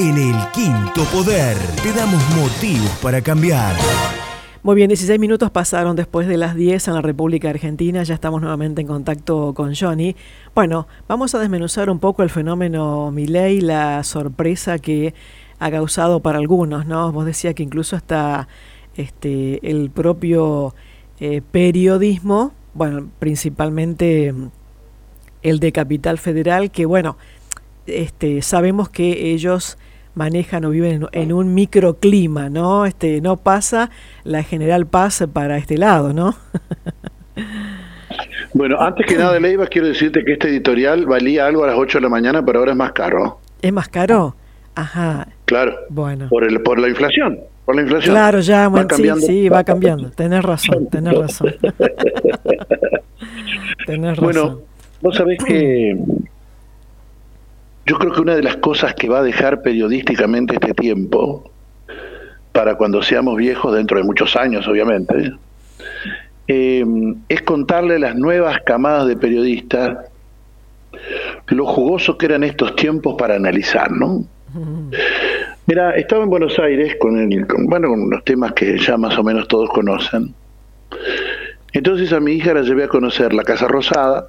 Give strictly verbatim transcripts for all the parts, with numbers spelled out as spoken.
En El Quinto Poder te damos motivos para cambiar. Muy bien, dieciséis minutos pasaron después de las diez en la República Argentina. Ya estamos nuevamente en contacto con Johnny. Bueno, vamos a desmenuzar un poco el fenómeno Milei, la sorpresa que ha causado para algunos, ¿no? Vos decías que incluso hasta este, el propio eh, periodismo, bueno, principalmente el de Capital Federal, que bueno, este, sabemos que ellos manejan o viven en, en un microclima, ¿no? Este, no pasa la General Paz para este lado, ¿no? Bueno, antes que nada, Leiva, quiero decirte que este editorial valía algo a las ocho de la mañana, pero ahora es más caro. ¿Es más caro? Ajá. Claro. Bueno. Por el, por la inflación. Por la inflación. Claro, ya, bueno, va sí, sí, va cambiando. Tenés razón, tenés razón. Tenés razón. Bueno, vos sabés que yo creo que una de las cosas que va a dejar periodísticamente este tiempo, para cuando seamos viejos, dentro de muchos años, obviamente, eh, es contarle a las nuevas camadas de periodistas lo jugoso que eran estos tiempos para analizar, ¿no? Mira, estaba en Buenos Aires con, el, con, bueno, con los temas que ya más o menos todos conocen. Entonces a mi hija la llevé a conocer la Casa Rosada,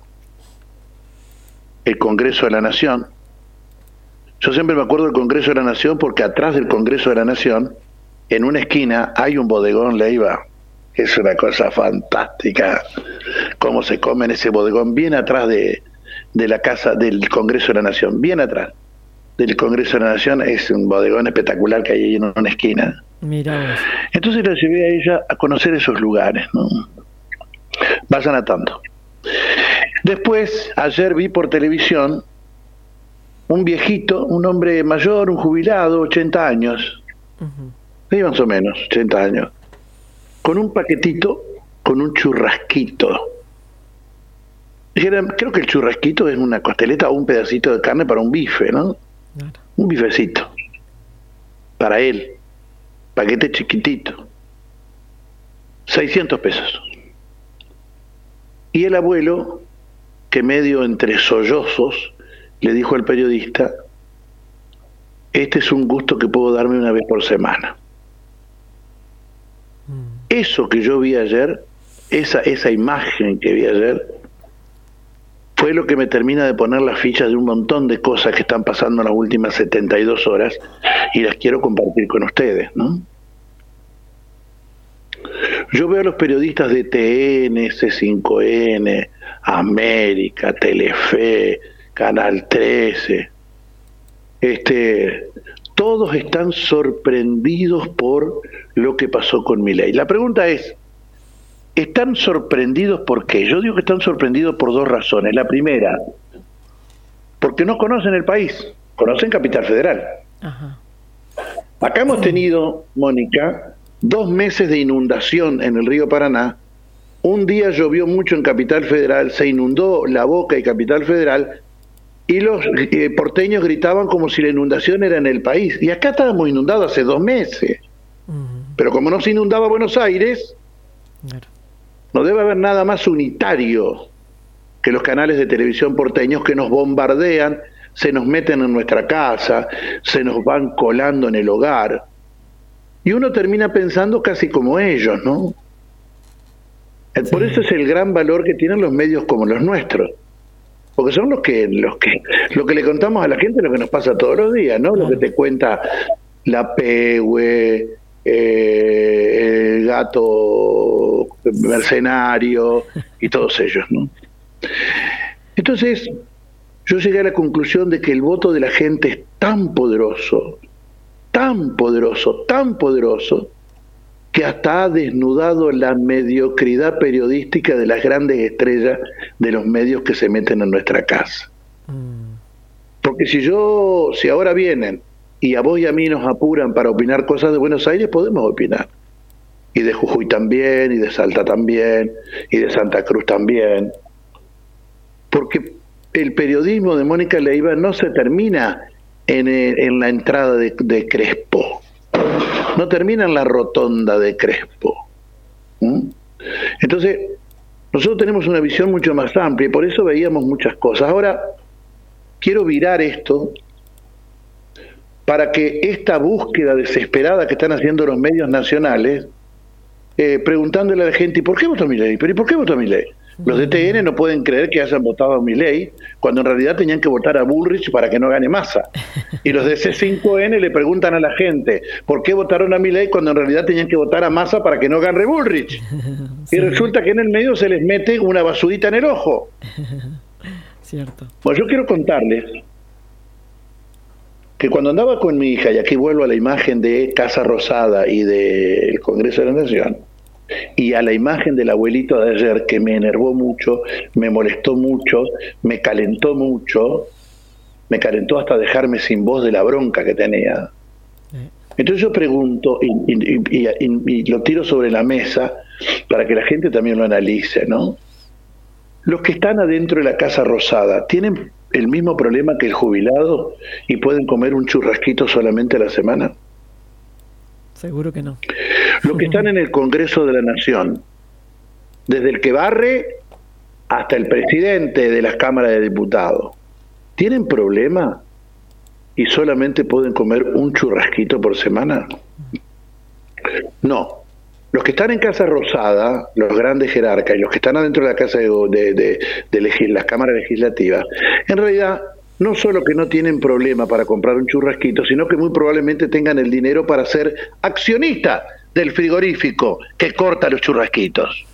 el Congreso de la Nación. Yo siempre me acuerdo del Congreso de la Nación porque atrás del Congreso de la Nación, en una esquina, hay un bodegón Leiva. Es una cosa fantástica cómo se come en ese bodegón, bien atrás de, de la casa del Congreso de la Nación, bien atrás del Congreso de la Nación. Es un bodegón espectacular que hay ahí en una esquina. Mirá vos. Entonces la llevé a ella a conocer esos lugares, ¿no? Vayan atando. Después, ayer vi por televisión un viejito, un hombre mayor, un jubilado, ochenta años, uh-huh. Sí, más o menos, ochenta años, con un paquetito, con un churrasquito. Era, creo que el churrasquito es una costeleta o un pedacito de carne para un bife, ¿no? Claro. Un bifecito. Para él. Paquete chiquitito. seiscientos pesos. Y el abuelo, que medio entre sollozos, le dijo al periodista: este es un gusto que puedo darme una vez por semana. Mm. Eso que yo vi ayer, esa, esa imagen que vi ayer, fue lo que me termina de poner las fichas de un montón de cosas que están pasando en las últimas setenta y dos horas y las quiero compartir con ustedes, ¿no? Yo veo a los periodistas de T N, C cinco N, América, Telefe, Canal trece, este, todos están sorprendidos por lo que pasó con Milei. La pregunta es, ¿están sorprendidos por qué? Yo digo que están sorprendidos por dos razones. La primera, porque no conocen el país, conocen Capital Federal. Ajá. Acá hemos tenido, Mónica, dos meses de inundación en el río Paraná. Un día llovió mucho en Capital Federal, se inundó La Boca y Capital Federal, y los eh, porteños gritaban como si la inundación era en el país. Y acá estábamos inundados hace dos meses. Uh-huh. Pero como no se inundaba Buenos Aires, claro, no debe haber nada más unitario que los canales de televisión porteños que nos bombardean, se nos meten en nuestra casa, se nos van colando en el hogar. Y uno termina pensando casi como ellos, ¿no? Sí. Por eso es el gran valor que tienen los medios como los nuestros. Porque son los que, los que, lo que le contamos a la gente, lo que nos pasa todos los días, ¿no? Lo que te cuenta la Pehue, eh, el gato mercenario y todos ellos, ¿no? Entonces, yo llegué a la conclusión de que el voto de la gente es tan poderoso, tan poderoso, tan poderoso, que hasta ha desnudado la mediocridad periodística de las grandes estrellas de los medios que se meten en nuestra casa. Mm. Porque si yo, si ahora vienen y a vos y a mí nos apuran para opinar cosas de Buenos Aires, podemos opinar. Y de Jujuy también, y de Salta también, y de Santa Cruz también. Porque el periodismo de Mónica Leiva no se termina en, en la entrada de, de Crespo. No termina en la rotonda de Crespo. ¿Mm? Entonces, nosotros tenemos una visión mucho más amplia y por eso veíamos muchas cosas. Ahora, quiero virar esto para que esta búsqueda desesperada que están haciendo los medios nacionales, eh, preguntándole a la gente, ¿y por qué votó Milei? ¿Pero y por qué votó Milei? Los de T N no pueden creer que hayan votado a Milei, cuando en realidad tenían que votar a Bullrich para que no gane Massa. Y los de C cinco N le preguntan a la gente, ¿por qué votaron a Milei cuando en realidad tenían que votar a Massa para que no gane Bullrich? Sí. Y resulta que en el medio se les mete una basurita en el ojo. Cierto. Bueno, yo quiero contarles que cuando andaba con mi hija, y aquí vuelvo a la imagen de Casa Rosada y del Congreso de la Nación, y a la imagen del abuelito de ayer, que me enervó mucho, me molestó mucho, me calentó mucho, me calentó hasta dejarme sin voz de la bronca que tenía. Entonces yo pregunto, y, y, y, y, y lo tiro sobre la mesa para que la gente también lo analice, ¿no? Los que están adentro de la Casa Rosada, ¿tienen el mismo problema que el jubilado y pueden comer un churrasquito solamente a la semana? Seguro que no. Los que están en el Congreso de la Nación, desde el que barre hasta el presidente de las cámaras de diputados, ¿tienen problema y solamente pueden comer un churrasquito por semana? No. Los que están en Casa Rosada, los grandes jerarcas, y los que están adentro de la casa de, de, de, de legis, las cámaras legislativas, en realidad no solo que no tienen problema para comprar un churrasquito, sino que muy probablemente tengan el dinero para ser accionistas del frigorífico que corta los churrasquitos.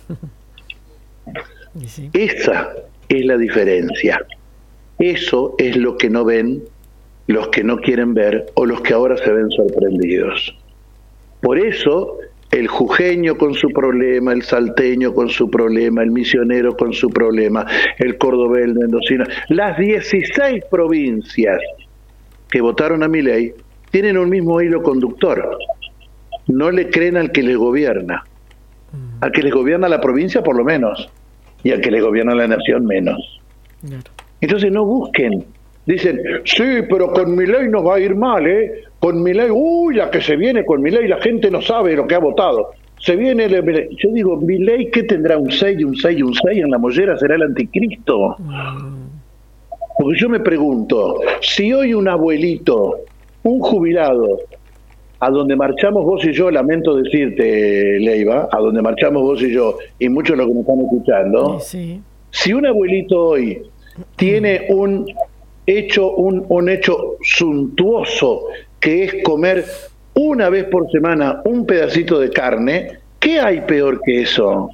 Sí. Esa es la diferencia. Eso es lo que no ven los que no quieren ver o los que ahora se ven sorprendidos. Por eso el jujeño con su problema, el salteño con su problema, el misionero con su problema, el cordobés, el mendocino, las dieciséis provincias que votaron a Milei tienen un mismo hilo conductor. No le creen al que les gobierna. Al que les gobierna la provincia por lo menos, y al que les gobierna la nación menos. Entonces no busquen. Dicen, sí, pero con Milei nos va a ir mal, ¿eh? Con Milei, uy, la que se viene con Milei, la gente no sabe lo que ha votado. Se viene, el, yo digo, Milei, ¿qué tendrá? Un seis, un seis, un seis en la mollera, será el anticristo. Porque yo me pregunto, si hoy un abuelito, un jubilado, a donde marchamos vos y yo, lamento decirte, Leiva, a donde marchamos vos y yo, y muchos de los que me están escuchando, sí. Si un abuelito hoy tiene un hecho, un, un hecho suntuoso, que es comer una vez por semana un pedacito de carne, ¿qué hay peor que eso?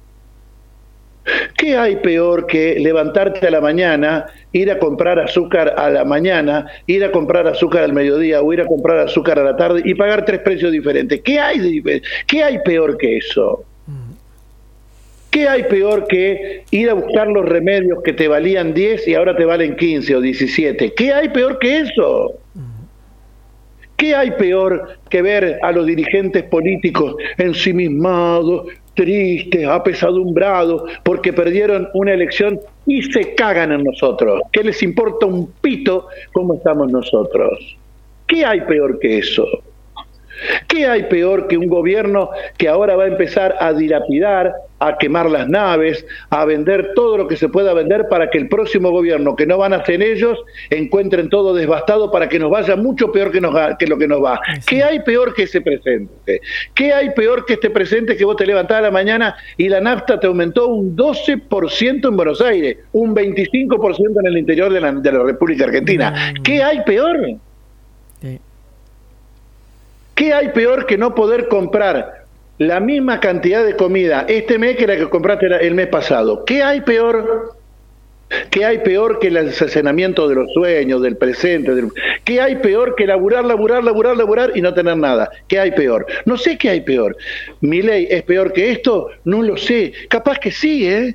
¿Qué hay peor que levantarte a la mañana, ir a comprar azúcar a la mañana, ir a comprar azúcar al mediodía o ir a comprar azúcar a la tarde y pagar tres precios diferentes? ¿Qué hay de diferente? ¿Qué hay peor que eso? ¿Qué hay peor que ir a buscar los remedios que te valían diez y ahora te valen quince o diecisiete? ¿Qué hay peor que eso? ¿Qué hay peor que ver a los dirigentes políticos ensimismados, tristes, apesadumbrados, porque perdieron una elección y se cagan en nosotros? ¿Qué les importa un pito cómo estamos nosotros? ¿Qué hay peor que eso? ¿Qué hay peor que un gobierno que ahora va a empezar a dilapidar, a quemar las naves, a vender todo lo que se pueda vender para que el próximo gobierno, que no van a hacer ellos, encuentren todo devastado para que nos vaya mucho peor que, nos, que lo que nos va? Sí. ¿Qué hay peor que ese presente? ¿Qué hay peor que este presente que vos te levantás a la mañana y la nafta te aumentó un doce por ciento en Buenos Aires, un veinticinco por ciento en el interior de la, de la República Argentina? Mm. ¿Qué hay peor? Sí. ¿Qué hay peor que no poder comprar la misma cantidad de comida este mes que la que compraste el mes pasado? ¿Qué hay peor? ¿Qué hay peor que el asesinamiento de los sueños, del presente? Del... ¿Qué hay peor que laburar, laburar, laburar, laburar y no tener nada? ¿Qué hay peor? No sé qué hay peor. ¿Milei es peor que esto? No lo sé. Capaz que sí, ¿eh?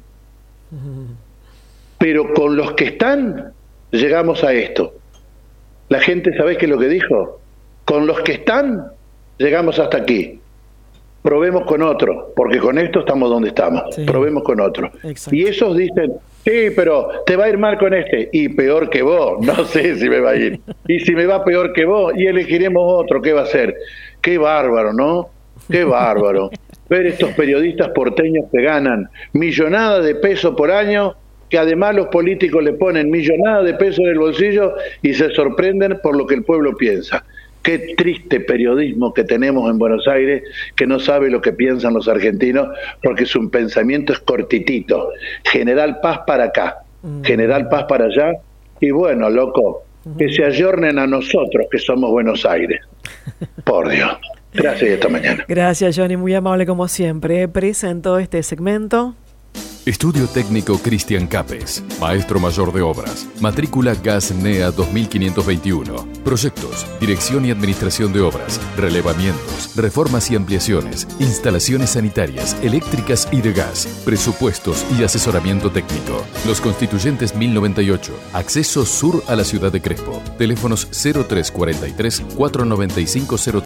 Pero con los que están, llegamos a esto. La gente, ¿sabés qué es lo que dijo? Con los que están, llegamos hasta aquí. Probemos con otro, porque con esto estamos donde estamos. Sí. Probemos con otro. Exacto. Y esos dicen, sí, pero te va a ir mal con este. Y peor que vos, no sé si me va a ir. Y si me va peor que vos, y elegiremos otro, ¿qué va a ser? Qué bárbaro, ¿no? Qué bárbaro. Ver estos periodistas porteños que ganan millonadas de pesos por año, que además los políticos le ponen millonadas de pesos en el bolsillo y se sorprenden por lo que el pueblo piensa. Qué triste periodismo que tenemos en Buenos Aires, que no sabe lo que piensan los argentinos, porque su pensamiento es cortitito. General Paz para acá, General Paz para allá, y bueno, loco, que se ayornen a nosotros que somos Buenos Aires. Por Dios. Gracias y hasta mañana. Gracias, Johnny, muy amable como siempre. Presento este segmento. Estudio Técnico Cristian Capes, Maestro Mayor de Obras, matrícula Gas N E A dos mil quinientos veintiuno. Proyectos, dirección y administración de obras, relevamientos, reformas y ampliaciones, instalaciones sanitarias, eléctricas y de gas, presupuestos y asesoramiento técnico. Los Constituyentes mil noventa y ocho, acceso sur a la ciudad de Crespo. Teléfonos cero tres cuarenta y tres, cuatrocientos noventa y cinco cero